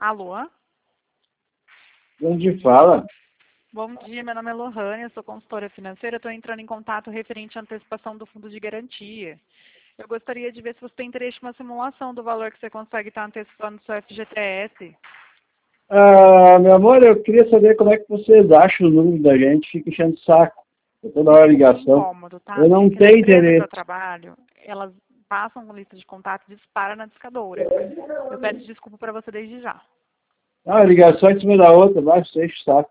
Alô? Onde fala? Bom dia, meu nome é Lohane, eu sou consultora financeira, estou entrando em contato referente à antecipação do fundo de garantia. Eu gostaria de ver se você tem interesse em uma simulação do valor que você consegue estar antecipando do seu FGTS. Meu amor, eu queria saber como é que vocês acham o número da gente, fica enchendo o saco. Toda hora ligação. Incômodo, tá? Eu não Porque na tenho empresa que eu interesse. trabalho, elas passam com lista de contato e disparam na discadora. Eu peço desculpa para você desde já. Ligação em cima da outra, vai, você enche o saco.